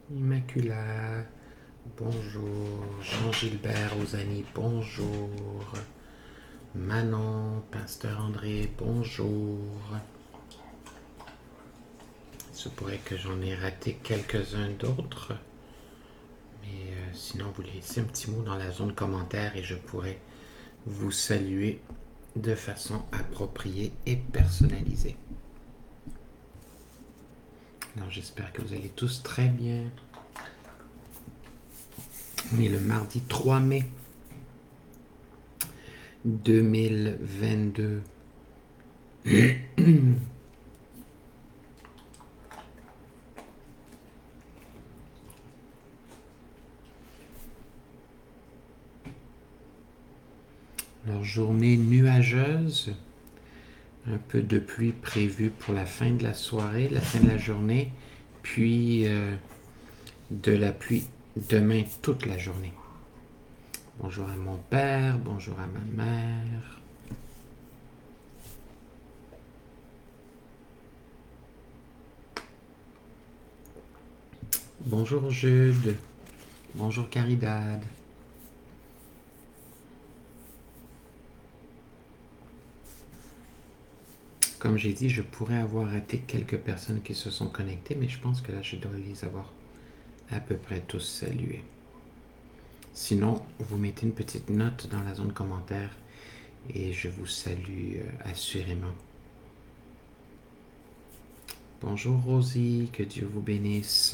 Immaculata, bonjour. Jean-Gilbert Ozani, bonjour. Manon, Pasteur André, bonjour. Il se pourrait que j'en ai raté quelques-uns d'autres, mais sinon vous laissez un petit mot dans la zone commentaire et je pourrais vous saluer de façon appropriée et personnalisée. Alors j'espère que vous allez tous très bien. On est le mardi 3 mai 2022. Alors, journée nuageuse, un peu de pluie prévue pour la fin de la soirée, la fin de la journée, puis de la pluie demain toute la journée. Bonjour à mon père, bonjour à ma mère. Bonjour Jude, bonjour Caridad. Comme j'ai dit, je pourrais avoir raté quelques personnes qui se sont connectées, mais je pense que là, je dois les avoir à peu près tous salués. Sinon, vous mettez une petite note dans la zone commentaire et je vous salue assurément. Bonjour Rosie, que Dieu vous bénisse.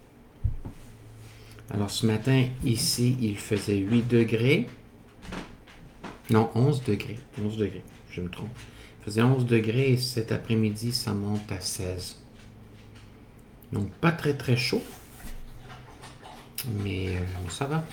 Alors ce matin, ici, il faisait 8 degrés. Non, 11 degrés. 11 degrés, je me trompe. Il faisait 11 degrés et cet après-midi, ça monte à 16. Donc pas très très chaud, mais ça va.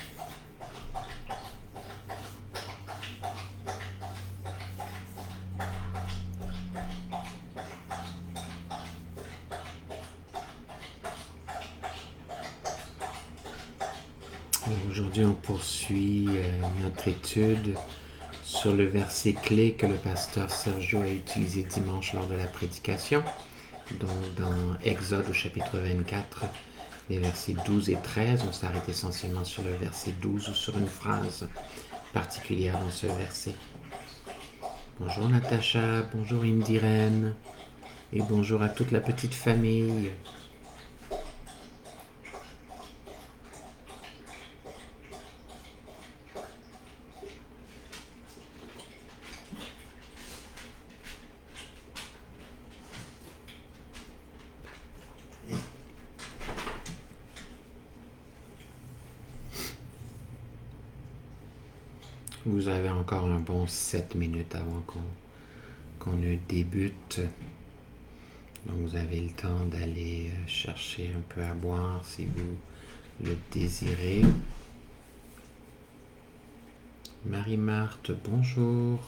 Aujourd'hui, on poursuit notre étude sur le verset clé que le pasteur Sergio a utilisé dimanche lors de la prédication, donc dans Exode au chapitre 24, les versets 12 et 13. On s'arrête essentiellement sur le verset 12 ou sur une phrase particulière dans ce verset. Bonjour Natacha, bonjour Indiren, et bonjour à toute la petite famille. Vous avez encore un bon 7 minutes avant qu'on ne débute. Donc vous avez le temps d'aller chercher un peu à boire si vous le désirez. Marie-Marthe, bonjour.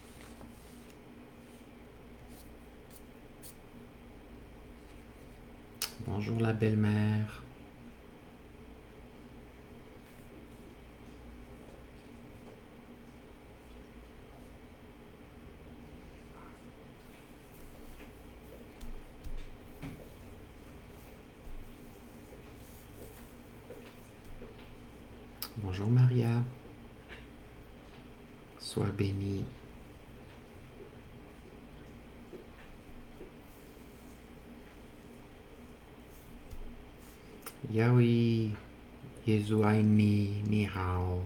Bonjour la belle-mère. Bonjour Maria. Sois bénie. Yaoi, Yezuaini, Ni Hao.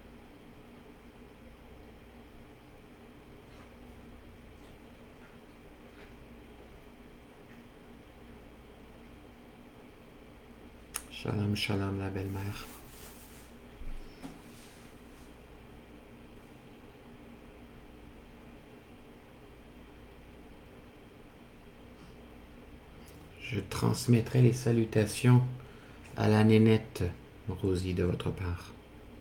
Shalom, shalom la belle-mère. Je transmettrai les salutations à la nénette Rosie de votre part.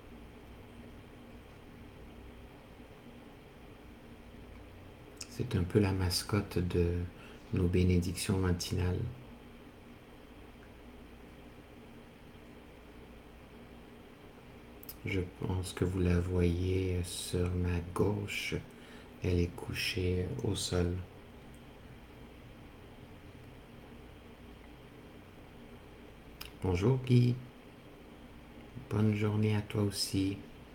C'est un peu la mascotte de nos bénédictions matinales. Je pense que vous la voyez sur ma gauche. Elle est couchée au sol. Bonjour Guy. Bonne journée à toi aussi.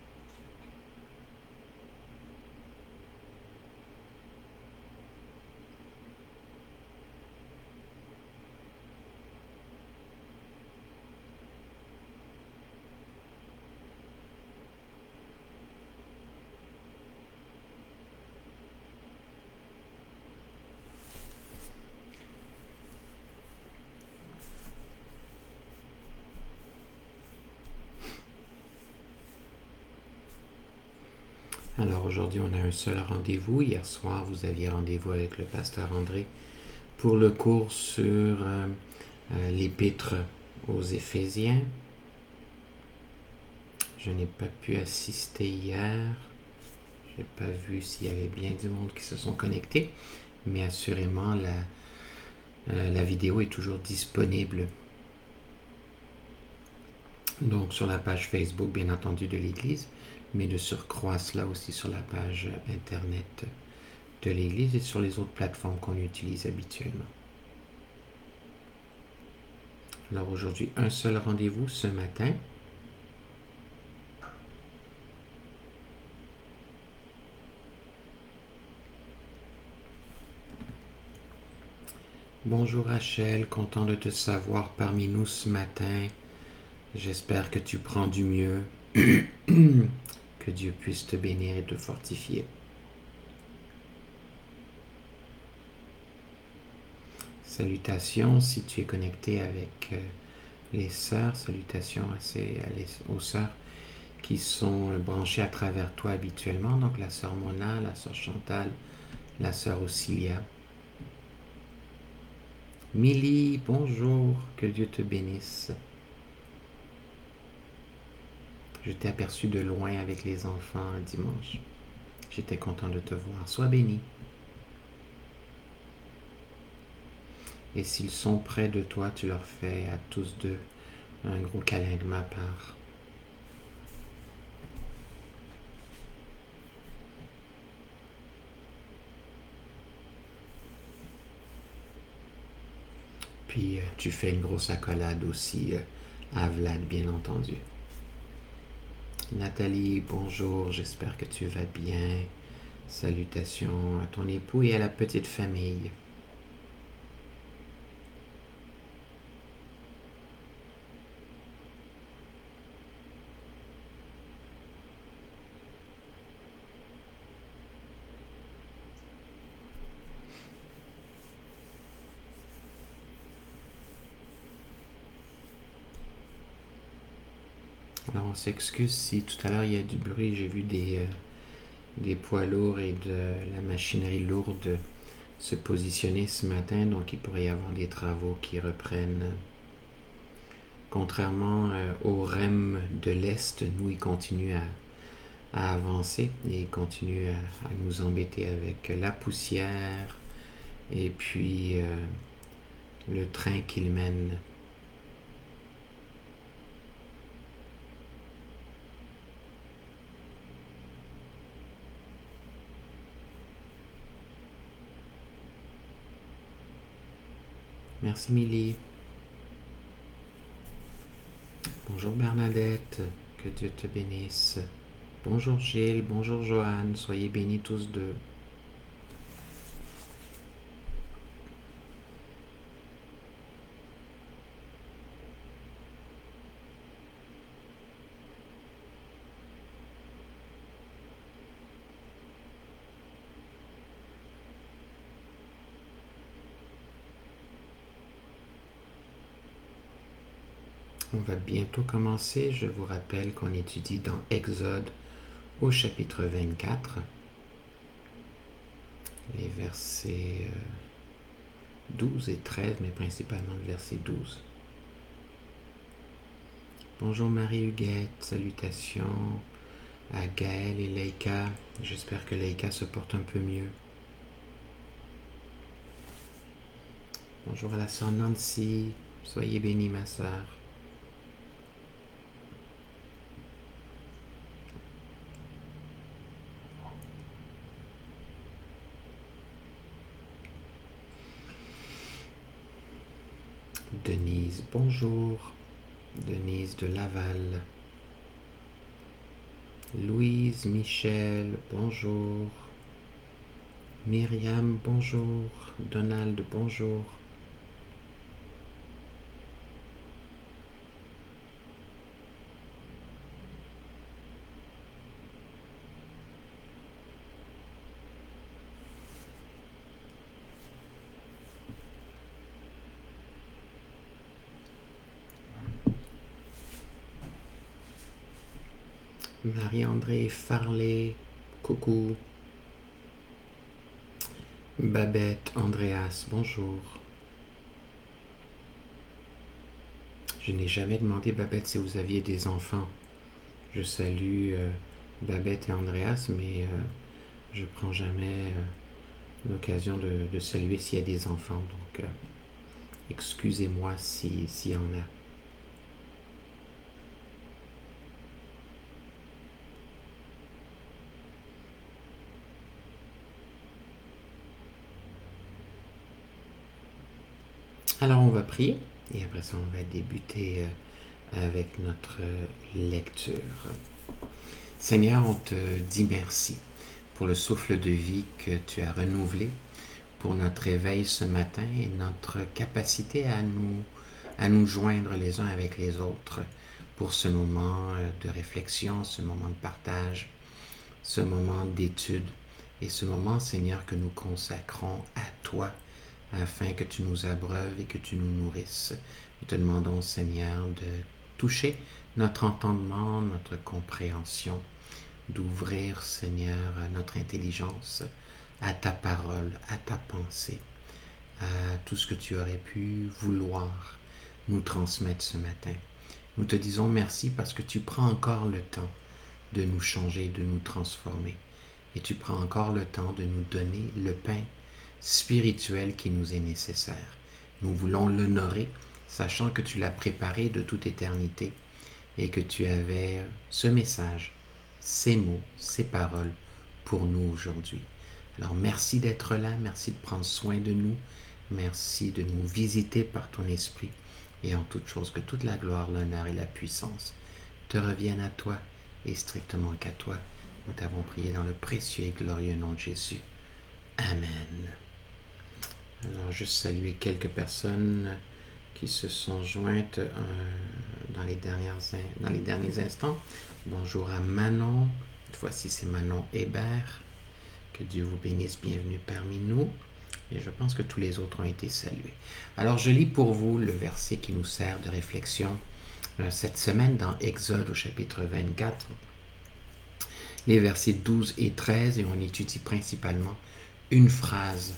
Alors aujourd'hui, on a un seul rendez-vous. Hier soir, vous aviez rendez-vous avec le pasteur André pour le cours sur l'épître aux Éphésiens. Je n'ai pas pu assister hier. Je n'ai pas vu s'il y avait bien du monde qui se sont connectés, mais assurément, la vidéo est toujours disponible. Donc sur la page Facebook, bien entendu, de l'Église, mais de surcroît cela aussi sur la page Internet de l'Église et sur les autres plateformes qu'on utilise habituellement. Alors aujourd'hui, un seul rendez-vous ce matin. Bonjour Rachel, content de te savoir parmi nous ce matin. J'espère que tu prends du mieux. Que Dieu puisse te bénir et te fortifier. Salutations si tu es connecté avec les sœurs. Salutations aux sœurs qui sont branchées à travers toi habituellement. Donc la sœur Mona, la sœur Chantal, la sœur Ocilia. Milly, bonjour, que Dieu te bénisse. Je t'ai aperçu de loin avec les enfants dimanche. J'étais content de te voir. Sois béni. Et s'ils sont près de toi, tu leur fais à tous deux un gros câlin de ma part. Puis tu fais une grosse accolade aussi à Vlad, bien entendu. Nathalie, bonjour, j'espère que tu vas bien. Salutations à ton époux et à la petite famille. Alors on s'excuse si tout à l'heure il y a du bruit, j'ai vu des poids lourds et de la machinerie lourde se positionner ce matin, donc il pourrait y avoir des travaux qui reprennent. Contrairement au REM de l'Est, nous, il continue à avancer et il continue à nous embêter avec la poussière et puis le train qu'il mène. Merci Milly. Bonjour Bernadette, que Dieu te bénisse. Bonjour Gilles, bonjour Joanne, soyez bénis tous deux. On va bientôt commencer. Je vous rappelle qu'on étudie dans Exode au chapitre 24, les versets 12 et 13, mais principalement le verset 12. Bonjour Marie-Huguette, salutations à Gaël et Leïka. J'espère que Leïka se porte un peu mieux. Bonjour à la sœur Nancy, soyez bénie ma sœur. Denise, bonjour. Denise de Laval. Louise, Michel, bonjour. Myriam, bonjour. Donald, bonjour. Marie-André Farley, coucou. Babette, Andreas, bonjour. Je n'ai jamais demandé, Babette, si vous aviez des enfants. Je salue Babette et Andreas, mais je prends jamais l'occasion de saluer s'il y a des enfants. Donc, excusez-moi s'il y en a. Alors, on va prier et après ça, on va débuter avec notre lecture. Seigneur, on te dit merci pour le souffle de vie que tu as renouvelé, pour notre réveil ce matin et notre capacité à nous joindre les uns avec les autres pour ce moment de réflexion, ce moment de partage, ce moment d'étude et ce moment, Seigneur, que nous consacrons à toi afin que tu nous abreuves et que tu nous nourrisses. Nous te demandons, Seigneur, de toucher notre entendement, notre compréhension, d'ouvrir, Seigneur, notre intelligence à ta parole, à ta pensée, à tout ce que tu aurais pu vouloir nous transmettre ce matin. Nous te disons merci parce que tu prends encore le temps de nous changer, de nous transformer. Et tu prends encore le temps de nous donner le pain spirituel qui nous est nécessaire. Nous voulons l'honorer, sachant que tu l'as préparé de toute éternité et que tu avais ce message, ces mots, ces paroles pour nous aujourd'hui. Alors merci d'être là, merci de prendre soin de nous, merci de nous visiter par ton esprit et en toute chose que toute la gloire, l'honneur et la puissance te reviennent à toi et strictement qu'à toi. Nous t'avons prié dans le précieux et glorieux nom de Jésus. Amen. Alors, juste saluer quelques personnes qui se sont jointes dans les derniers instants. Bonjour à Manon. Cette fois-ci, c'est Manon Hébert. Que Dieu vous bénisse. Bienvenue parmi nous. Et je pense que tous les autres ont été salués. Alors, je lis pour vous le verset qui nous sert de réflexion cette semaine dans Exode au chapitre 24, les versets 12 et 13, et on étudie principalement une phrase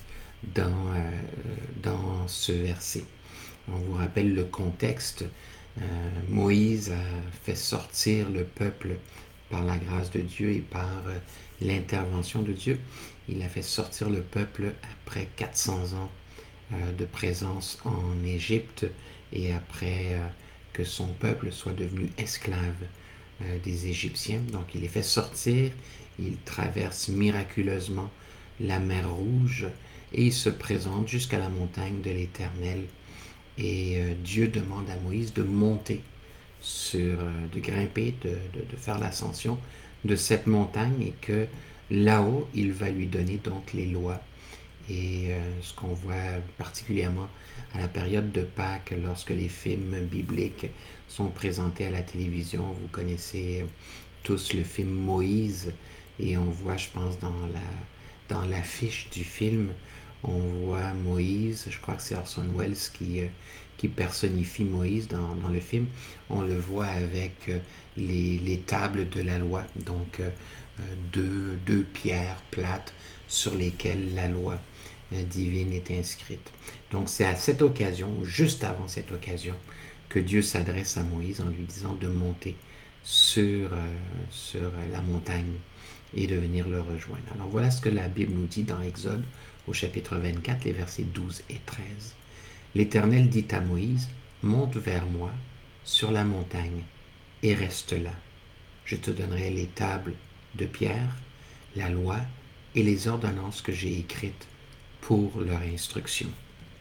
dans ce verset. On vous rappelle le contexte. Moïse a fait sortir le peuple par la grâce de Dieu et par l'intervention de Dieu. Il a fait sortir le peuple après 400 ans de présence en Égypte et après que son peuple soit devenu esclave des Égyptiens. Donc il les fait sortir, il traverse miraculeusement la mer Rouge et il se présente jusqu'à la montagne de l'Éternel. Et Dieu demande à Moïse de monter de grimper, de faire l'ascension de cette montagne et que là-haut, il va lui donner donc les lois. Et ce qu'on voit particulièrement à la période de Pâques, lorsque les films bibliques sont présentés à la télévision, vous connaissez tous le film Moïse, et on voit, je pense, dans l'affiche du film, on voit Moïse, je crois que c'est Orson Welles qui personnifie Moïse dans le film. On le voit avec les tables de la loi, donc deux pierres plates sur lesquelles la loi divine est inscrite. Donc c'est à cette occasion, juste avant cette occasion, que Dieu s'adresse à Moïse en lui disant de monter sur la montagne et de venir le rejoindre. Alors voilà ce que la Bible nous dit dans Exode au chapitre 24, les versets 12 et 13. L'Éternel dit à Moïse, « Monte vers moi sur la montagne et reste là. Je te donnerai les tables de pierre, la loi et les ordonnances que j'ai écrites pour leur instruction. »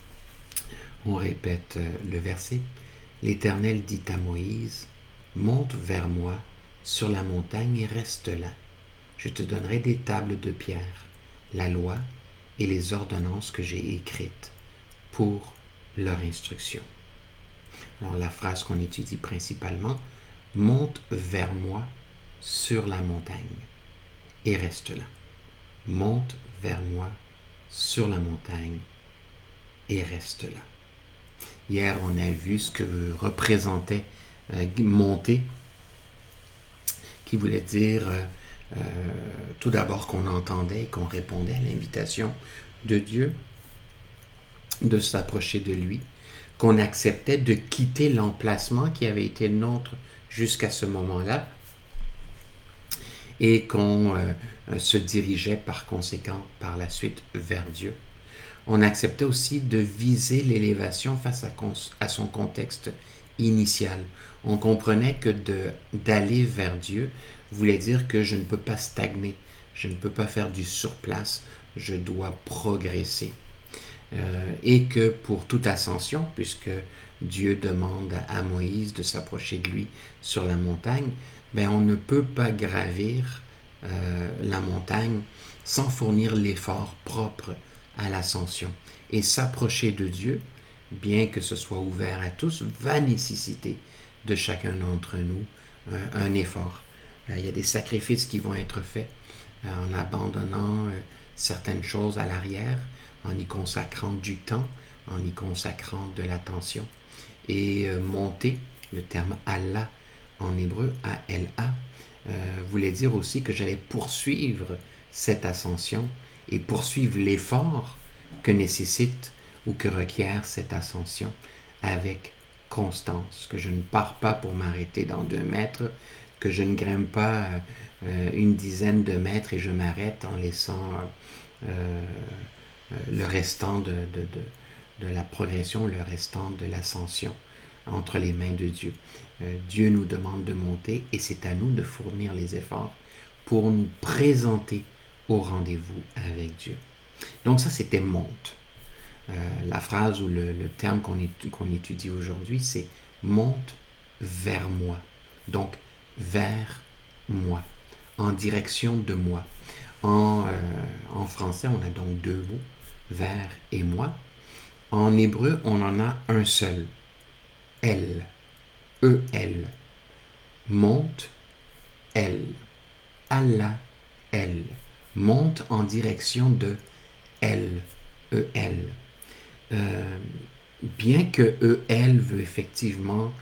On répète le verset. L'Éternel dit à Moïse, « Monte vers moi sur la montagne et reste là. Je te donnerai des tables de pierre, la loi et les ordonnances que j'ai écrites pour leur instruction. » Alors la phrase qu'on étudie principalement, « Monte vers moi sur la montagne et reste là. » Monte vers moi sur la montagne et reste là. Hier, on a vu ce que représentait monter, qui voulait dire tout d'abord qu'on entendait et qu'on répondait à l'invitation de Dieu de s'approcher de lui, qu'on acceptait de quitter l'emplacement qui avait été le nôtre jusqu'à ce moment-là et qu'on se dirigeait par conséquent par la suite vers Dieu. On acceptait aussi de viser l'élévation face à son contexte initial. On comprenait que d'aller vers Dieu voulait dire que je ne peux pas stagner, je ne peux pas faire du surplace, je dois progresser. Et que pour toute ascension, puisque Dieu demande à Moïse de s'approcher de lui sur la montagne, ben on ne peut pas gravir la montagne sans fournir l'effort propre à l'ascension. Et s'approcher de Dieu, bien que ce soit ouvert à tous, va nécessiter de chacun d'entre nous un effort. Il y a des sacrifices qui vont être faits en abandonnant certaines choses à l'arrière, en y consacrant du temps, en y consacrant de l'attention. Et monter, le terme Allah en hébreu, A-L-A, voulait dire aussi que j'allais poursuivre cette ascension et poursuivre l'effort que nécessite ou que requiert cette ascension avec constance, que je ne pars pas pour m'arrêter dans 2 mètres, que je ne grimpe pas une dizaine de mètres et je m'arrête en laissant le restant de la progression, le restant de l'ascension entre les mains de Dieu. Dieu nous demande de monter et c'est à nous de fournir les efforts pour nous présenter au rendez-vous avec Dieu. Donc ça, c'était monte. La phrase ou le terme qu'on étudie aujourd'hui, c'est monte vers moi. Donc, vers moi, en direction de moi. En français, on a donc 2 mots, vers et moi. En hébreu, on en a un seul, elle, E-L. Monte, elle. Allah, elle. Monte en direction de elle, E-L. Bien que E-L veut effectivement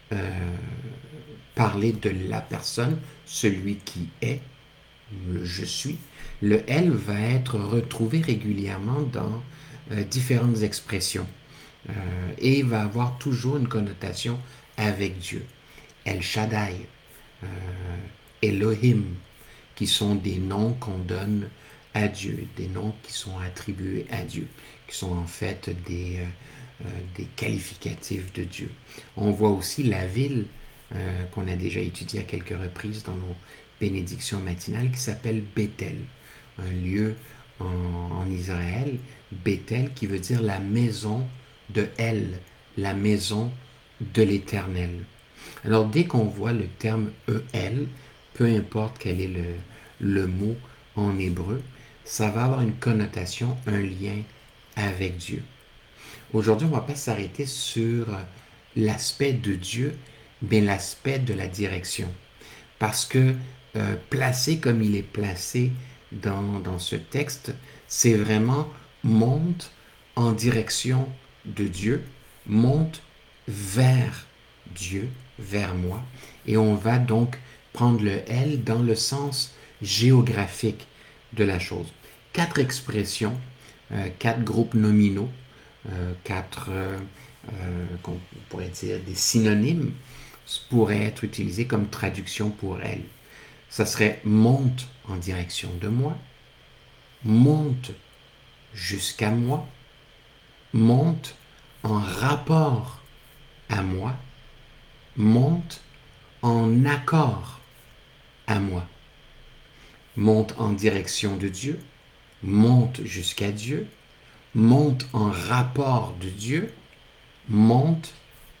parler de la personne, celui qui est, le je suis, le elle va être retrouvé régulièrement dans différentes expressions et va avoir toujours une connotation avec Dieu. El Shaddai, Elohim, qui sont des noms qu'on donne à Dieu, des noms qui sont attribués à Dieu, qui sont en fait des qualificatifs de Dieu. On voit aussi la ville qu'on a déjà étudiée à quelques reprises dans nos bénédictions matinales qui s'appelle Bethel, un lieu en Israël, Bethel qui veut dire la maison de El, la maison de l'Éternel. Alors dès qu'on voit le terme El, peu importe quel est le mot en hébreu, ça va avoir une connotation, un lien avec Dieu. Aujourd'hui, on ne va pas s'arrêter sur l'aspect de Dieu, mais l'aspect de la direction. Parce que placé comme il est placé dans ce texte, c'est vraiment monte en direction de Dieu, monte vers Dieu, vers moi, et on va donc prendre le L dans le sens géographique de la chose. 4 expressions, 4 groupes nominaux, 4, qu'on pourrait dire des synonymes, pourraient être utilisés comme traduction pour elle. Ça serait monte en direction de moi, monte jusqu'à moi, monte en rapport à moi, monte en accord à moi, monte en direction de Dieu, monte jusqu'à Dieu, monte en rapport de Dieu, monte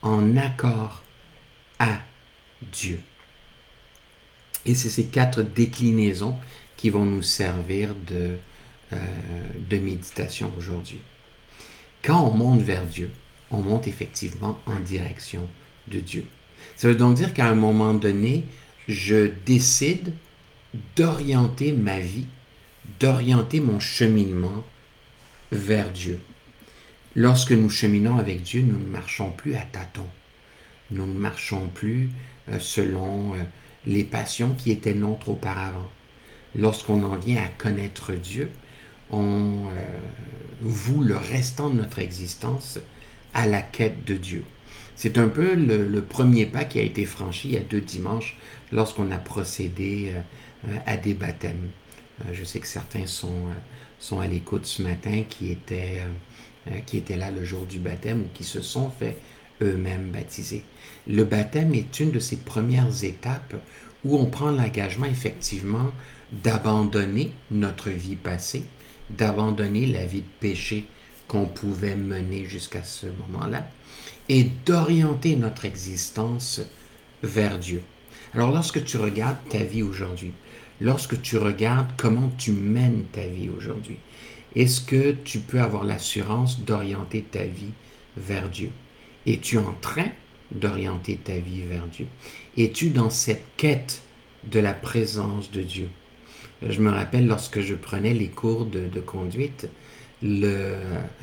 en accord à Dieu. Et c'est ces 4 déclinaisons qui vont nous servir de méditation aujourd'hui. Quand on monte vers Dieu, on monte effectivement en direction de Dieu. Ça veut donc dire qu'à un moment donné, je décide d'orienter ma vie, d'orienter mon cheminement vers Dieu. Lorsque nous cheminons avec Dieu, nous ne marchons plus à tâtons. Nous ne marchons plus selon les passions qui étaient nôtres auparavant. Lorsqu'on en vient à connaître Dieu, on voue le restant de notre existence à la quête de Dieu. C'est un peu le premier pas qui a été franchi il y a 2 dimanches lorsqu'on a procédé à des baptêmes. Je sais que certains sont à l'écoute ce matin qui étaient là le jour du baptême ou qui se sont fait eux-mêmes baptiser. Le baptême est une de ces premières étapes où on prend l'engagement effectivement d'abandonner notre vie passée, d'abandonner la vie de péché qu'on pouvait mener jusqu'à ce moment-là et d'orienter notre existence vers Dieu. Alors lorsque tu regardes ta vie aujourd'hui, lorsque tu regardes comment tu mènes ta vie aujourd'hui, est-ce que tu peux avoir l'assurance d'orienter ta vie vers Dieu? Es-tu en train d'orienter ta vie vers Dieu? Es-tu dans cette quête de la présence de Dieu? Je me rappelle lorsque je prenais les cours de conduite, le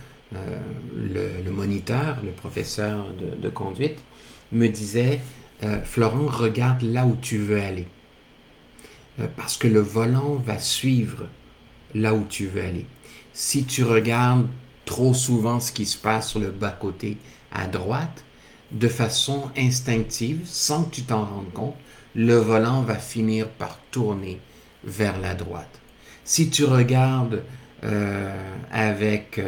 moniteur, le professeur de conduite, me disait Florent, regarde là où tu veux aller. Parce que le volant va suivre là où tu veux aller. Si tu regardes trop souvent ce qui se passe sur le bas-côté à droite, de façon instinctive, sans que tu t'en rendes compte, le volant va finir par tourner vers la droite. Si tu regardes avec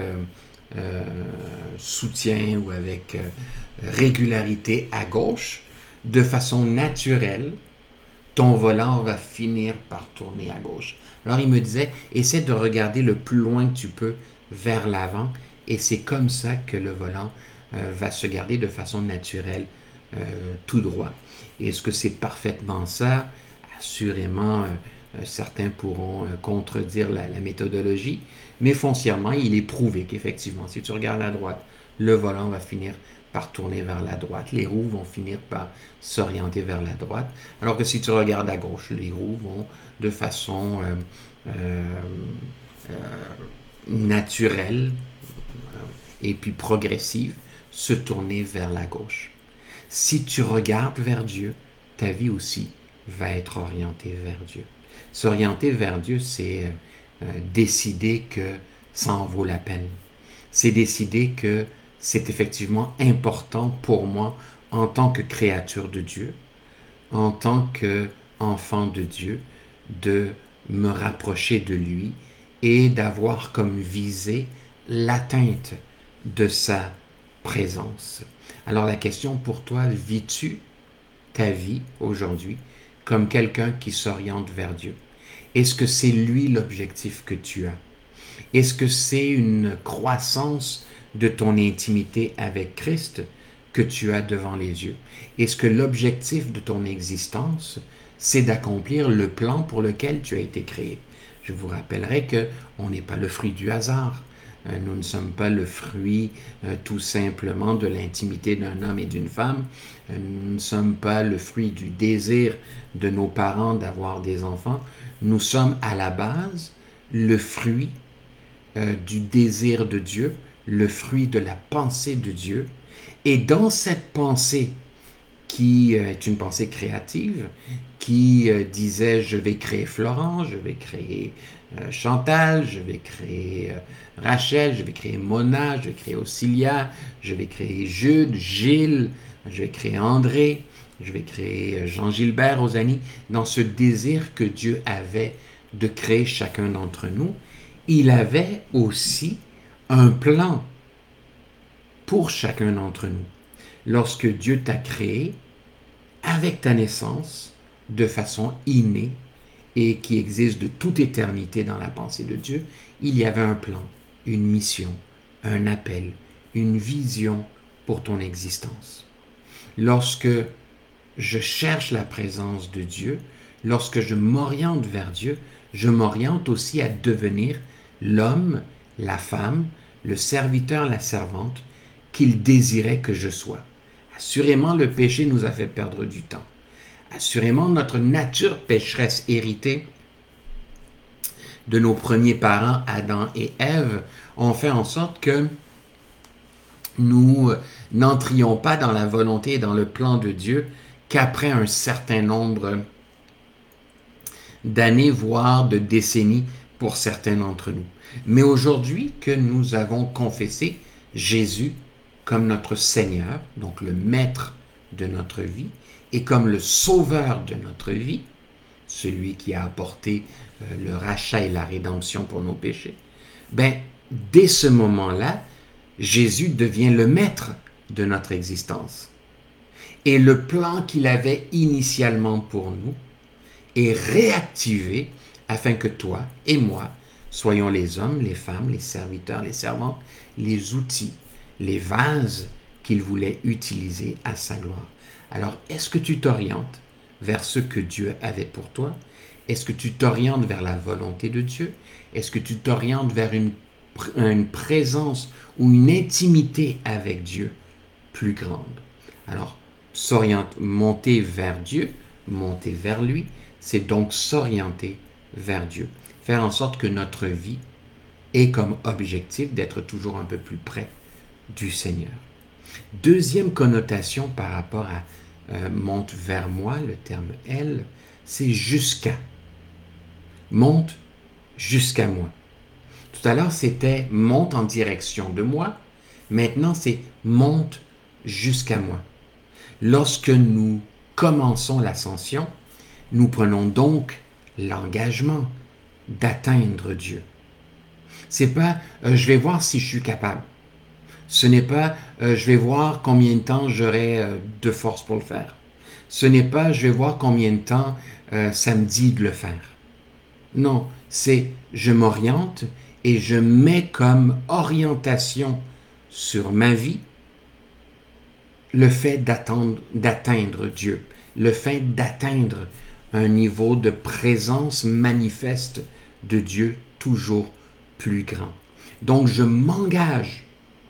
soutien ou avec régularité à gauche, de façon naturelle, ton volant va finir par tourner à gauche. Alors il me disait, essaie de regarder le plus loin que tu peux vers l'avant et c'est comme ça que le volant va se garder de façon naturelle tout droit. Est-ce que c'est parfaitement ça? Assurément, certains pourront contredire la méthodologie, mais foncièrement, il est prouvé qu'effectivement, si tu regardes à droite, le volant va finir par tourner vers la droite. Les roues vont finir par s'orienter vers la droite. Alors que si tu regardes à gauche, les roues vont de façon naturelle et puis progressive se tourner vers la gauche. Si tu regardes vers Dieu, ta vie aussi va être orientée vers Dieu. S'orienter vers Dieu, c'est décider que ça en vaut la peine. C'est décider que c'est effectivement important pour moi en tant que créature de Dieu, en tant qu'enfant de Dieu, de me rapprocher de lui et d'avoir comme visée l'atteinte de sa présence. Alors la question pour toi, vis-tu ta vie aujourd'hui comme quelqu'un qui s'oriente vers Dieu? Est-ce que c'est lui l'objectif que tu as? Est-ce que c'est une croissance de ton intimité avec Christ que tu as devant les yeux? Est-ce que l'objectif de ton existence, c'est d'accomplir le plan pour lequel tu as été créé? Je vous rappellerai qu'on n'est pas le fruit du hasard. Nous ne sommes pas le fruit tout simplement de l'intimité d'un homme et d'une femme. Nous ne sommes pas le fruit du désir de nos parents d'avoir des enfants. Nous sommes à la base le fruit du désir de Dieu, le fruit de la pensée de Dieu. Et dans cette pensée, qui est une pensée créative, qui disait je vais créer Florent, je vais créer Chantal, je vais créer Rachel, je vais créer Mona, je vais créer Auxilia, je vais créer Jude, Gilles, je vais créer André, je vais créer Jean-Gilbert, Rosanie, dans ce désir que Dieu avait de créer chacun d'entre nous, il avait aussi un plan pour chacun d'entre nous. Lorsque Dieu t'a créé, avec ta naissance, de façon innée et qui existe de toute éternité dans la pensée de Dieu, il y avait un plan, une mission, un appel, une vision pour ton existence. Lorsque je cherche la présence de Dieu, lorsque je m'oriente vers Dieu, je m'oriente aussi à devenir l'homme, la femme, le serviteur, la servante qu'il désirait que je sois. Assurément, le péché nous a fait perdre du temps. Assurément, notre nature pécheresse héritée de nos premiers parents, Adam et Ève, ont fait en sorte que nous n'entrions pas dans la volonté et dans le plan de Dieu qu'après un certain nombre d'années, voire de décennies pour certains d'entre nous. Mais aujourd'hui que nous avons confessé Jésus comme notre Seigneur, donc le Maître de notre vie, et comme le Sauveur de notre vie, celui qui a apporté le rachat et la rédemption pour nos péchés, ben, dès ce moment-là, Jésus devient le maître de notre existence. Et le plan qu'il avait initialement pour nous est réactivé afin que toi et moi soyons les hommes, les femmes, les serviteurs, les servantes, les outils, les vases qu'il voulait utiliser à sa gloire. Alors, est-ce que tu t'orientes vers ce que Dieu avait pour toi? Est-ce que tu t'orientes vers la volonté de Dieu? Est-ce que tu t'orientes vers une présence ou une intimité avec Dieu plus grande? Alors, monter vers Dieu, monter vers lui, c'est donc s'orienter vers Dieu. Faire en sorte que notre vie ait comme objectif d'être toujours un peu plus près du Seigneur. Deuxième connotation par rapport à monte vers moi, le terme elle, c'est jusqu'à. Monte jusqu'à moi. Tout à l'heure, c'était monte en direction de moi. Maintenant, c'est monte jusqu'à moi. Lorsque nous commençons l'ascension, nous prenons donc l'engagement d'atteindre Dieu. C'est pas je vais voir si je suis capable. Ce n'est pas je vais voir combien de temps j'aurai de force pour le faire. Ce n'est pas je vais voir combien de temps ça me dit de le faire. Non, c'est je m'oriente et je mets comme orientation sur ma vie le fait d'atteindre Dieu, le fait d'atteindre un niveau de présence manifeste de Dieu toujours plus grand. Donc je m'engage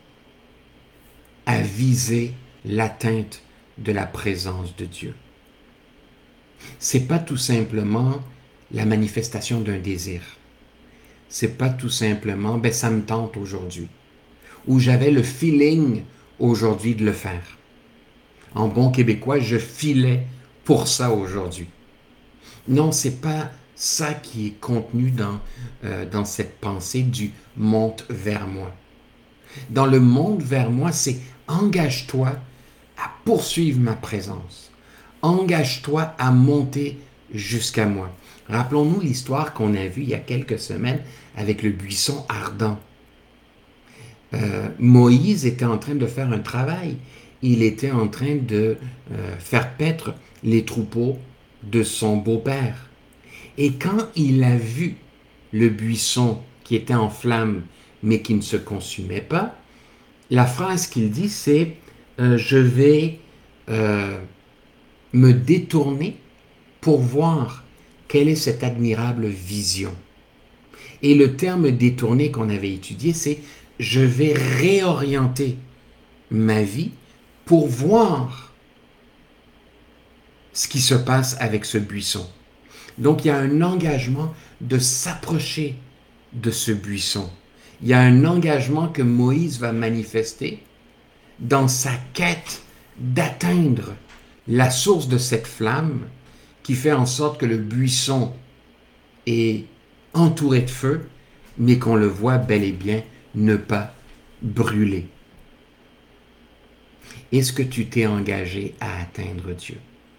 à viser l'atteinte de la présence de Dieu. C'est pas tout simplement la manifestation d'un désir. C'est pas tout simplement ben ça me tente aujourd'hui ou j'avais le feeling aujourd'hui de le faire. En bon québécois, je filais pour ça aujourd'hui. Non, c'est pas ça qui est contenu dans cette pensée du monte vers moi. Dans le monte vers moi, c'est engage-toi à poursuivre ma présence. Engage-toi à monter jusqu'à moi. Rappelons-nous l'histoire qu'on a vue il y a quelques semaines avec le buisson ardent. Moïse était en train de faire un travail. Il était en train de faire paître les troupeaux de son beau-père. Et quand il a vu le buisson qui était en flammes mais qui ne se consumait pas, la phrase qu'il dit c'est je vais me détourner pour voir quelle est cette admirable vision. Et le terme détourné qu'on avait étudié, c'est je vais réorienter ma vie pour voir ce qui se passe avec ce buisson. Donc il y a un engagement de s'approcher de ce buisson. Il y a un engagement que Moïse va manifester dans sa quête d'atteindre la source de cette flamme qui fait en sorte que le buisson est entouré de feu, mais qu'on le voit bel et bien ne pas brûler. Est-ce que tu t'es engagé à atteindre Dieu?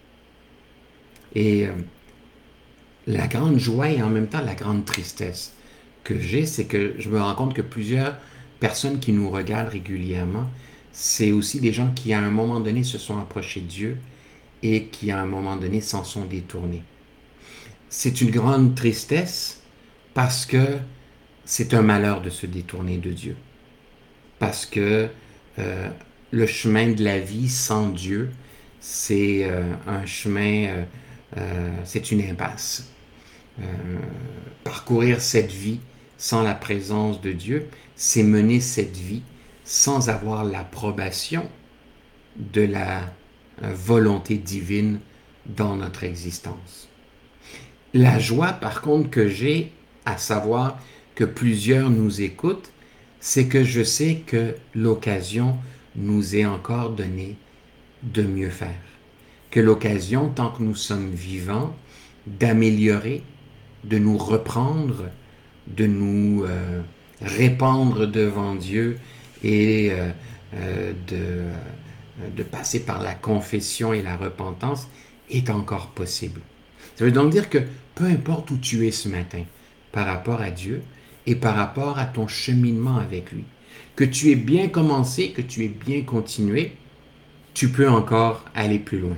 Et la grande joie et en même temps la grande tristesse que j'ai, c'est que je me rends compte que plusieurs personnes qui nous regardent régulièrement, c'est aussi des gens qui à un moment donné se sont approchés de Dieu et qui à un moment donné s'en sont détournés. C'est une grande tristesse parce que c'est un malheur de se détourner de Dieu. Parce que le chemin de la vie sans Dieu, c'est un chemin, c'est une impasse. Euh, Parcourir cette vie sans la présence de Dieu, c'est mener cette vie sans avoir l'approbation de la volonté divine dans notre existence. La joie, par contre, que j'ai à savoir que plusieurs nous écoutent, c'est que je sais que l'occasion nous est encore donnée de mieux faire. Que l'occasion, tant que nous sommes vivants, d'améliorer, de nous reprendre, de nous répandre devant Dieu et de passer par la confession et la repentance est encore possible. Ça veut donc dire que peu importe où tu es ce matin par rapport à Dieu et par rapport à ton cheminement avec lui, que tu aies bien commencé, que tu aies bien continué, tu peux encore aller plus loin.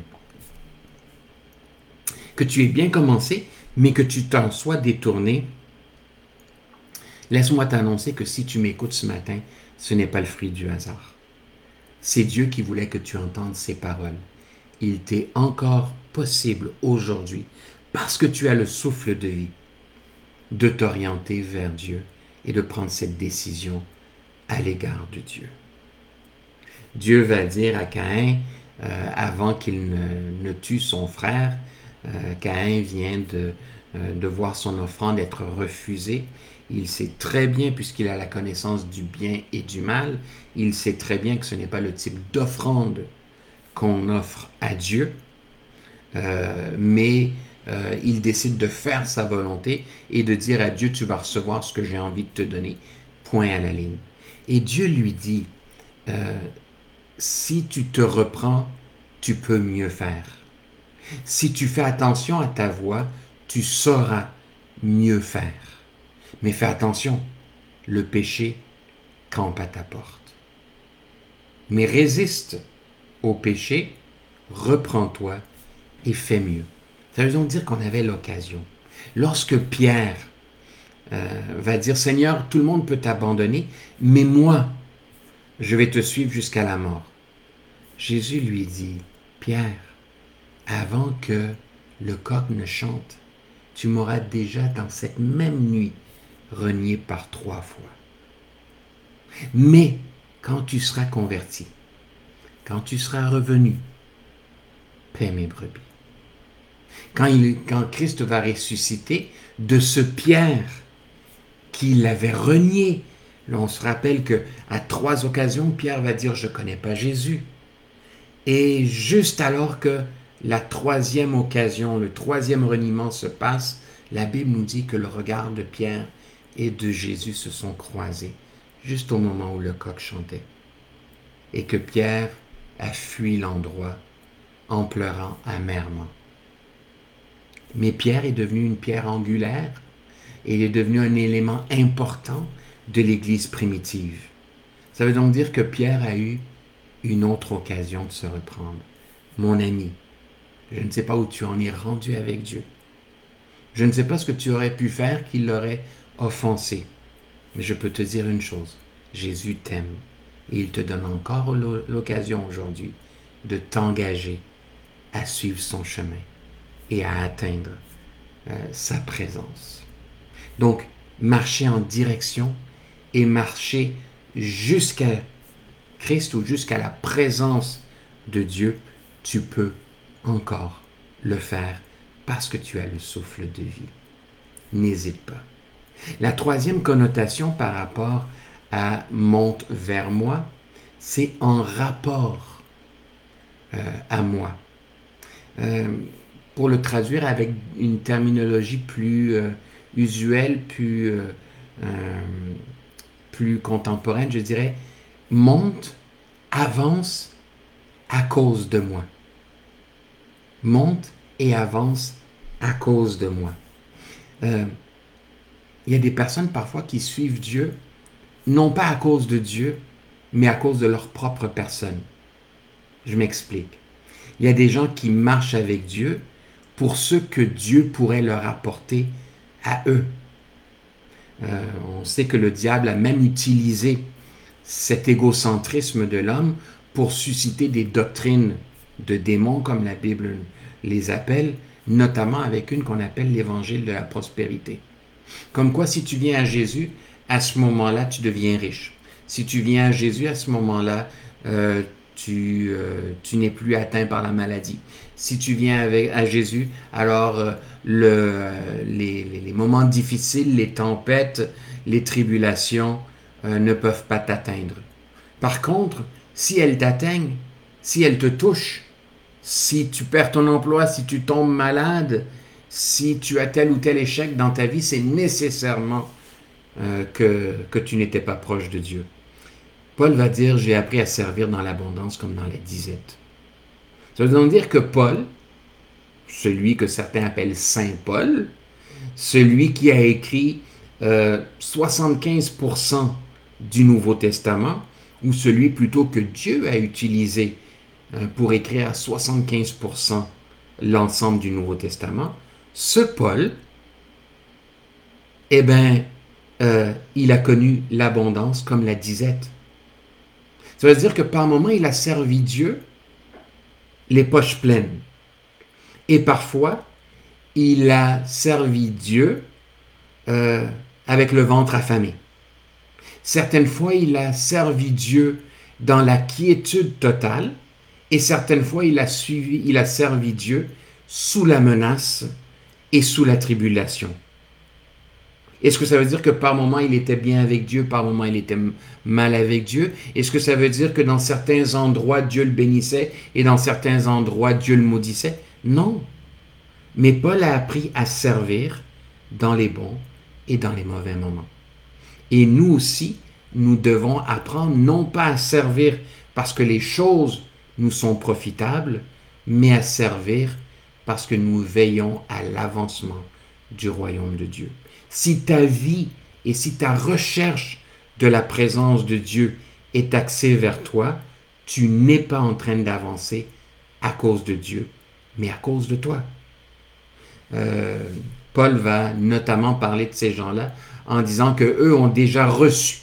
Que tu aies bien commencé, mais que tu t'en sois détourné, laisse-moi t'annoncer que si tu m'écoutes ce matin, ce n'est pas le fruit du hasard. C'est Dieu qui voulait que tu entendes ces paroles. Il t'est encore possible aujourd'hui, parce que tu as le souffle de vie, de t'orienter vers Dieu et de prendre cette décision à l'égard de Dieu. Dieu va dire à Caïn, avant qu'il ne tue son frère, Caïn vient de voir son offrande être refusée. Il sait très bien, puisqu'il a la connaissance du bien et du mal, il sait très bien que ce n'est pas le type d'offrande qu'on offre à Dieu, mais il décide de faire sa volonté et de dire à Dieu, tu vas recevoir ce que j'ai envie de te donner, point à la ligne. Et Dieu lui dit, si tu te reprends, tu peux mieux faire. Si tu fais attention à ta voix, tu sauras mieux faire. Mais fais attention, le péché campe à ta porte. Mais résiste au péché, reprends-toi et fais mieux. Ça veut donc dire qu'on avait l'occasion. Lorsque Pierre va dire, Seigneur, tout le monde peut t'abandonner, mais moi, je vais te suivre jusqu'à la mort. Jésus lui dit, Pierre, avant que le coq ne chante, tu m'auras déjà dans cette même nuit renié par 3 fois. Mais quand tu seras converti, quand tu seras revenu, paie mes brebis. Quand Christ va ressusciter, de ce Pierre qui l'avait renié, là on se rappelle qu'à 3 occasions, Pierre va dire « Je ne connais pas Jésus ». Et juste alors que la 3e occasion, le 3e reniement se passe, la Bible nous dit que le regard de Pierre et de Jésus se sont croisés, juste au moment où le coq chantait. Et que Pierre a fui l'endroit en pleurant amèrement. Mais Pierre est devenu une pierre angulaire et il est devenu un élément important de l'Église primitive. Ça veut donc dire que Pierre a eu une autre occasion de se reprendre. Mon ami, je ne sais pas où tu en es rendu avec Dieu. Je ne sais pas ce que tu aurais pu faire qui l'aurait offensé. Mais je peux te dire une chose, Jésus t'aime et il te donne encore l'occasion aujourd'hui de t'engager à suivre son chemin et à atteindre sa présence. Donc, marcher en direction et marcher jusqu'à Christ ou jusqu'à la présence de Dieu, tu peux encore le faire parce que tu as le souffle de vie. N'hésite pas. La 3e connotation par rapport à monte vers moi, c'est en rapport à moi. Pour le traduire avec une terminologie plus usuelle, plus contemporaine, je dirais monte, avance à cause de moi. Monte et avance à cause de moi. Il y a des personnes parfois qui suivent Dieu, non pas à cause de Dieu, mais à cause de leur propre personne. Je m'explique. Il y a des gens qui marchent avec Dieu pour ce que Dieu pourrait leur apporter à eux. On sait que le diable a même utilisé cet égocentrisme de l'homme pour susciter des doctrines de démons, comme la Bible les appelle, notamment avec une qu'on appelle l'évangile de la prospérité. Comme quoi, si tu viens à Jésus, à ce moment-là, tu deviens riche. Si tu viens à Jésus, à ce moment-là, tu n'es plus atteint par la maladie. Si tu viens à Jésus, alors les moments difficiles, les tempêtes, les tribulations ne peuvent pas t'atteindre. Par contre, si elles t'atteignent, si elles te touchent, si tu perds ton emploi, si tu tombes malade, si tu as tel ou tel échec dans ta vie, c'est nécessairement que tu n'étais pas proche de Dieu. Paul va dire, j'ai appris à servir dans l'abondance comme dans la disette. Ça veut donc dire que Paul, celui que certains appellent Saint Paul, celui qui a écrit 75% du Nouveau Testament, ou celui plutôt que Dieu a utilisé pour écrire à 75% l'ensemble du Nouveau Testament, ce Paul, eh bien, il a connu l'abondance comme la disette. Ça veut dire que par moments, il a servi Dieu les poches pleines. Et parfois, il a servi Dieu avec le ventre affamé. Certaines fois, il a servi Dieu dans la quiétude totale, et certaines fois, il a servi Dieu sous la menace et sous la tribulation. Est-ce que ça veut dire que par moment il était bien avec Dieu, par moment il était mal avec Dieu? Est-ce que ça veut dire que dans certains endroits Dieu le bénissait et dans certains endroits Dieu le maudissait? Non. Mais Paul a appris à servir dans les bons et dans les mauvais moments. Et nous aussi, nous devons apprendre non pas à servir parce que les choses nous sont profitables, mais à servir parce que nous veillons à l'avancement du royaume de Dieu. Si ta vie et si ta recherche de la présence de Dieu est axée vers toi, tu n'es pas en train d'avancer à cause de Dieu, mais à cause de toi. Paul va notamment parler de ces gens-là en disant qu'eux ont déjà reçu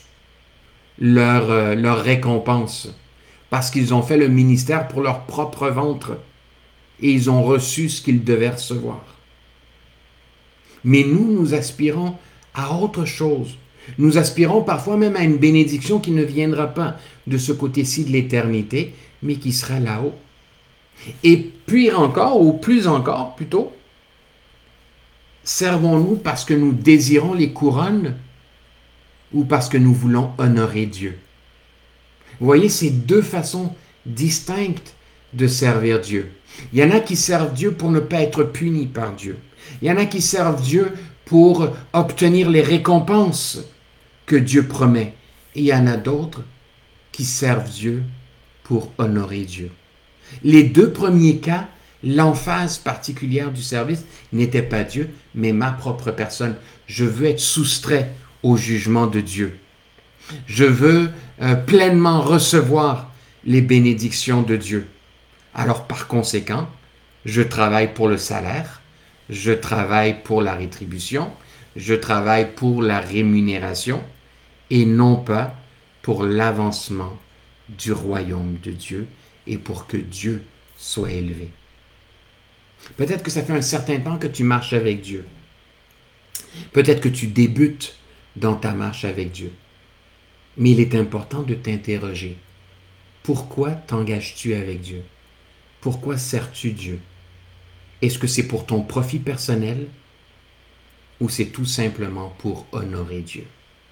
leur récompense parce qu'ils ont fait le ministère pour leur propre ventre et ils ont reçu ce qu'ils devaient recevoir. Mais nous aspirons à autre chose. Nous aspirons parfois même à une bénédiction qui ne viendra pas de ce côté-ci de l'éternité, mais qui sera là-haut. Et pire encore, ou plus encore plutôt, servons-nous parce que nous désirons les couronnes ou parce que nous voulons honorer Dieu? Vous voyez, c'est deux façons distinctes de servir Dieu. Il y en a qui servent Dieu pour ne pas être punis par Dieu. Il y en a qui servent Dieu pour obtenir les récompenses que Dieu promet. Et il y en a d'autres qui servent Dieu pour honorer Dieu. Les deux premiers cas, l'emphase particulière du service n'était pas Dieu, mais ma propre personne. Je veux être soustrait au jugement de Dieu. Je veux pleinement recevoir les bénédictions de Dieu. Alors par conséquent, je travaille pour le salaire, je travaille pour la rétribution, je travaille pour la rémunération et non pas pour l'avancement du royaume de Dieu et pour que Dieu soit élevé. Peut-être que ça fait un certain temps que tu marches avec Dieu. Peut-être que tu débutes dans ta marche avec Dieu. Mais il est important de t'interroger. Pourquoi t'engages-tu avec Dieu? Pourquoi sers-tu Dieu? Est-ce que c'est pour ton profit personnel ou c'est tout simplement pour honorer Dieu?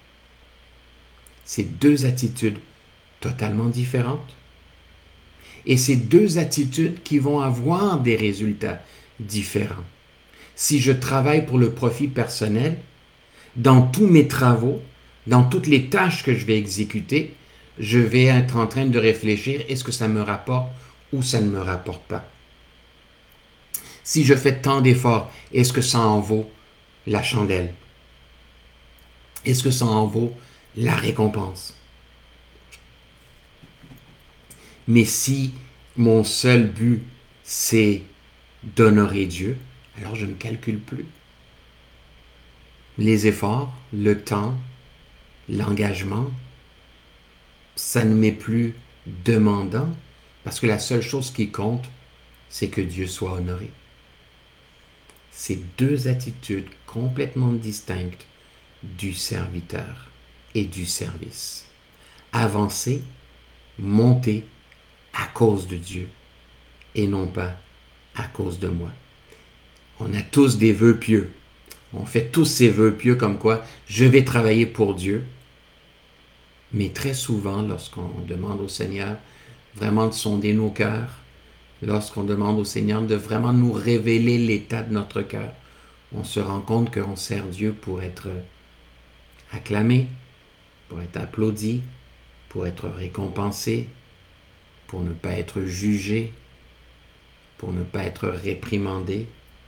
C'est deux attitudes totalement différentes. Et c'est deux attitudes qui vont avoir des résultats différents. Si je travaille pour le profit personnel, dans tous mes travaux, dans toutes les tâches que je vais exécuter, je vais être en train de réfléchir, est-ce que ça me rapporte ou ça ne me rapporte pas? Si je fais tant d'efforts, est-ce que ça en vaut la chandelle? Est-ce que ça en vaut la récompense? Mais si mon seul but, c'est d'honorer Dieu, alors je ne calcule plus. Les efforts, le temps, l'engagement, ça ne m'est plus demandant, parce que la seule chose qui compte, c'est que Dieu soit honoré. C'est deux attitudes complètement distinctes du serviteur et du service. Avancer, monter à cause de Dieu et non pas à cause de moi. On a tous des vœux pieux. On fait tous ces vœux pieux comme quoi je vais travailler pour Dieu. Mais très souvent, lorsqu'on demande au Seigneur vraiment de sonder nos cœurs, lorsqu'on demande au Seigneur de vraiment nous révéler l'état de notre cœur, on se rend compte qu'on sert Dieu pour être acclamé, pour être applaudi, pour être récompensé, pour ne pas être jugé, pour ne pas être réprimandé,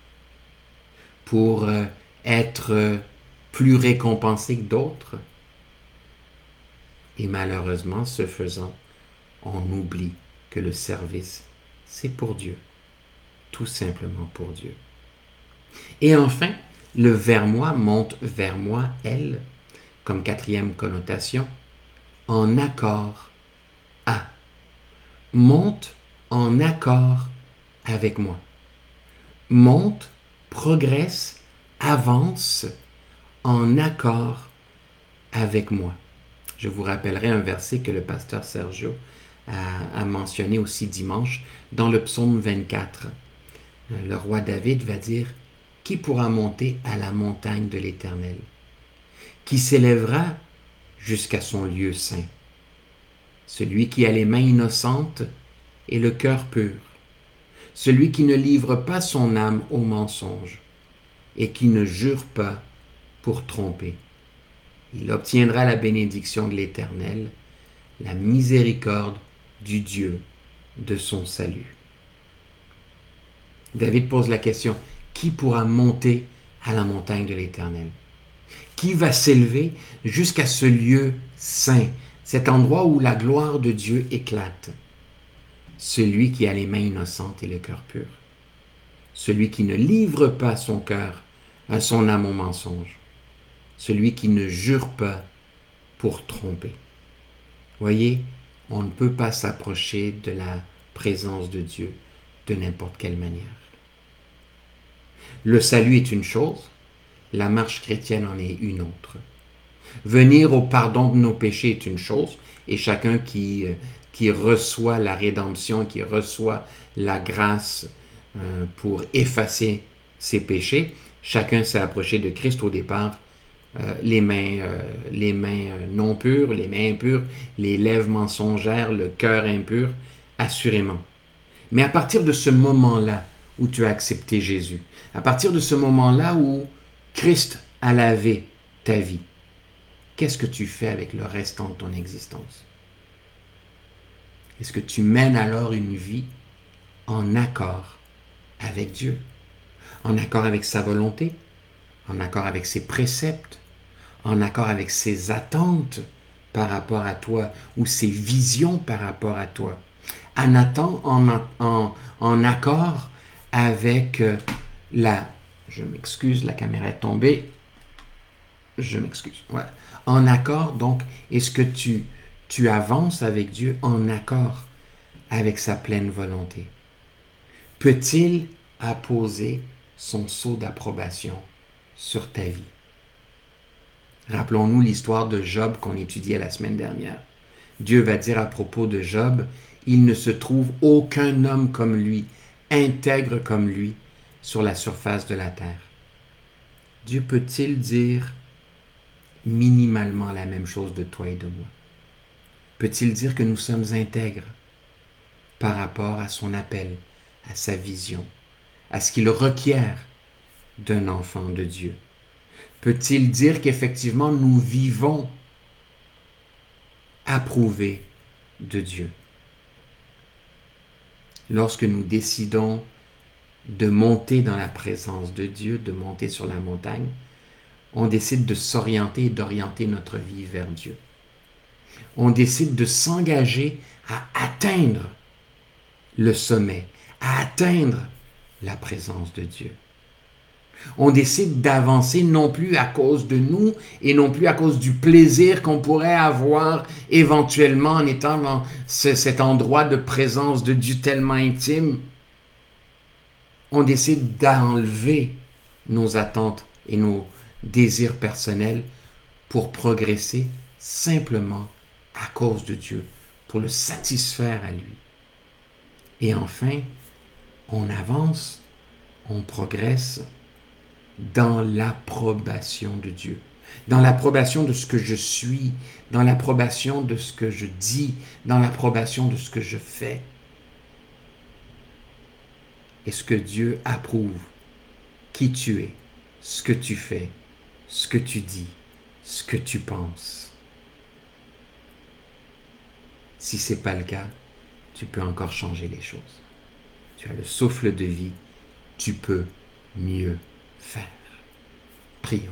pour être plus récompensé que d'autres. Et malheureusement, ce faisant, on oublie que le service, c'est pour Dieu, tout simplement pour Dieu. Et enfin, le vers moi monte vers moi, elle, comme quatrième connotation, en accord à. Monte en accord avec moi. Monte, progresse, avance en accord avec moi. Je vous rappellerai un verset que le pasteur Sergio a mentionné aussi dimanche dans le psaume 24. Le roi David va dire « Qui pourra monter à la montagne de l'Éternel? Qui s'élèvera jusqu'à son lieu saint? Celui qui a les mains innocentes et le cœur pur, celui qui ne livre pas son âme au mensonge et qui ne jure pas pour tromper. Il obtiendra la bénédiction de l'Éternel, la miséricorde du Dieu de son salut. » David pose la question, qui pourra monter à la montagne de l'Éternel? Qui va s'élever jusqu'à ce lieu saint, cet endroit où la gloire de Dieu éclate? Celui qui a les mains innocentes et le cœur pur. Celui qui ne livre pas son cœur à son âme au mensonge. Celui qui ne jure pas pour tromper. Voyez, on ne peut pas s'approcher de la présence de Dieu de n'importe quelle manière. Le salut est une chose, la marche chrétienne en est une autre. Venir au pardon de nos péchés est une chose, et chacun qui reçoit la rédemption, qui reçoit la grâce pour effacer ses péchés, chacun s'est approché de Christ au départ, les mains non pures, les mains impures, les lèvres mensongères, le cœur impur, assurément. Mais à partir de ce moment-là où tu as accepté Jésus, à partir de ce moment-là où Christ a lavé ta vie, qu'est-ce que tu fais avec le restant de ton existence? Est-ce que tu mènes alors une vie en accord avec Dieu, en accord avec sa volonté, en accord avec ses préceptes, en accord avec ses attentes par rapport à toi ou ses visions par rapport à toi, en accord avec je m'excuse, la caméra est tombée, je m'excuse, ouais. En accord, donc, est-ce que tu avances avec Dieu en accord avec sa pleine volonté? Peut-il apposer son sceau d'approbation sur ta vie? Rappelons-nous l'histoire de Job qu'on étudiait la semaine dernière. Dieu va dire à propos de Job, il ne se trouve aucun homme comme lui, intègre comme lui, sur la surface de la terre. Dieu peut-il dire minimalement la même chose de toi et de moi? Peut-il dire que nous sommes intègres par rapport à son appel, à sa vision, à ce qu'il requiert d'un enfant de Dieu? Peut-il dire qu'effectivement nous vivons approuvés de Dieu? Lorsque nous décidons de monter dans la présence de Dieu, de monter sur la montagne, on décide de s'orienter et d'orienter notre vie vers Dieu. On décide de s'engager à atteindre le sommet, à atteindre la présence de Dieu. On décide d'avancer non plus à cause de nous et non plus à cause du plaisir qu'on pourrait avoir éventuellement en étant dans cet endroit de présence de Dieu tellement intime. On décide d'enlever nos attentes et nos désirs personnels pour progresser simplement à cause de Dieu, pour le satisfaire à lui. Et enfin, on avance, on progresse dans l'approbation de Dieu, dans l'approbation de ce que je suis, dans l'approbation de ce que je dis, dans l'approbation de ce que je fais. Et ce que Dieu approuve, qui tu es, ce que tu fais, ce que tu dis, ce que tu penses. Si ce n'est pas le cas, tu peux encore changer les choses. Tu as le souffle de vie, tu peux mieux faire. Prions.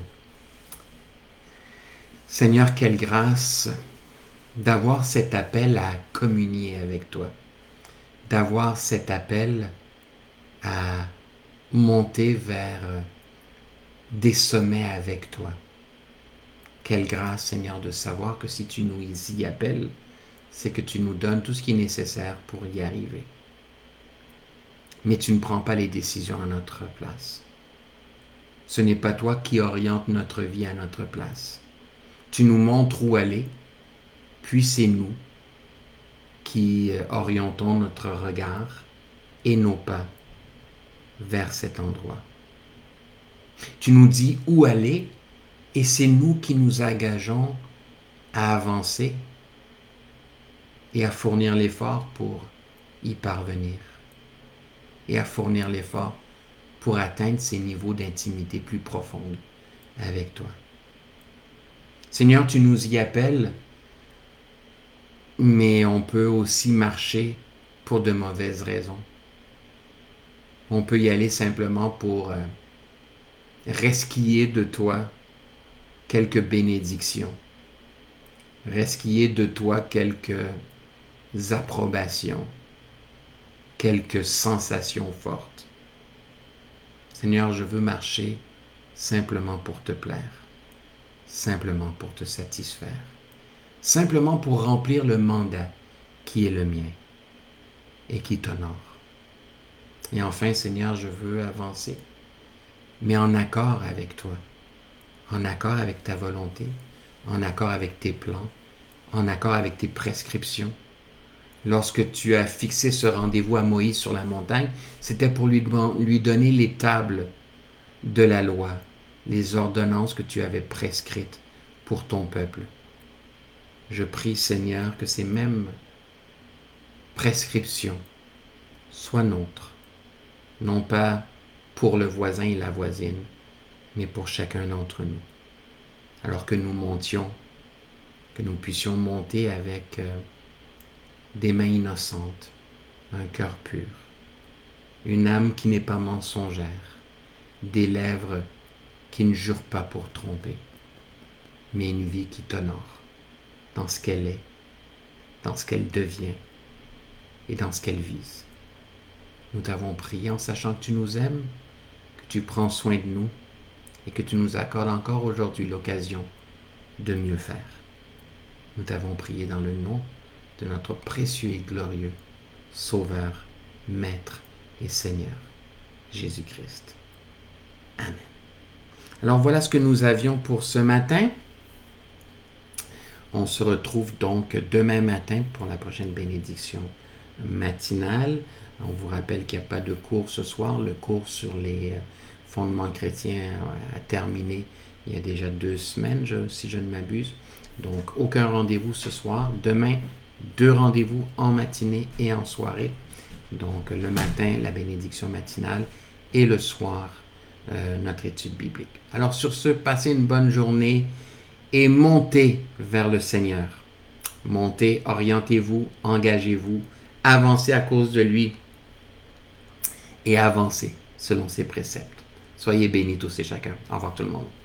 Seigneur, quelle grâce d'avoir cet appel à communier avec toi, d'avoir cet appel à monter vers des sommets avec toi. Quelle grâce, Seigneur, de savoir que si tu nous y appelles, c'est que tu nous donnes tout ce qui est nécessaire pour y arriver. Mais tu ne prends pas les décisions à notre place. Ce n'est pas toi qui oriente notre vie à notre place. Tu nous montres où aller, puis c'est nous qui orientons notre regard et nos pas vers cet endroit. Tu nous dis où aller et c'est nous qui nous engageons à avancer et à fournir l'effort pour y parvenir et à fournir l'effort pour atteindre ces niveaux d'intimité plus profonds avec toi. Seigneur, tu nous y appelles, mais on peut aussi marcher pour de mauvaises raisons. On peut y aller simplement pour resquiller de toi quelques bénédictions, resquiller de toi quelques approbations, quelques sensations fortes. Seigneur, je veux marcher simplement pour te plaire, simplement pour te satisfaire, simplement pour remplir le mandat qui est le mien et qui t'honore. Et enfin, Seigneur, je veux avancer, mais en accord avec toi, en accord avec ta volonté, en accord avec tes plans, en accord avec tes prescriptions. Lorsque tu as fixé ce rendez-vous à Moïse sur la montagne, c'était pour lui donner les tables de la loi, les ordonnances que tu avais prescrites pour ton peuple. Je prie, Seigneur, que ces mêmes prescriptions soient nôtres, non pas pour le voisin et la voisine, mais pour chacun d'entre nous. Alors que nous montions, que nous puissions monter avec des mains innocentes, un cœur pur, une âme qui n'est pas mensongère, des lèvres qui ne jurent pas pour tromper, mais une vie qui t'honore dans ce qu'elle est, dans ce qu'elle devient et dans ce qu'elle vise. Nous t'avons prié en sachant que tu nous aimes, que tu prends soin de nous et que tu nous accordes encore aujourd'hui l'occasion de mieux faire. Nous t'avons prié dans le nom de notre précieux et glorieux Sauveur, Maître et Seigneur, Jésus-Christ. Amen. Alors voilà ce que nous avions pour ce matin. On se retrouve donc demain matin pour la prochaine bénédiction matinale. On vous rappelle qu'il n'y a pas de cours ce soir. Le cours sur les fondements chrétiens a terminé il y a déjà 2 semaines, si je ne m'abuse. Donc, aucun rendez-vous ce soir. Demain, 2 rendez-vous en matinée et en soirée. Donc, le matin, la bénédiction matinale et le soir, notre étude biblique. Alors, sur ce, passez une bonne journée et montez vers le Seigneur. Montez, orientez-vous, engagez-vous, avancez à cause de lui et avancez selon ses préceptes. Soyez bénis tous et chacun. Au revoir tout le monde.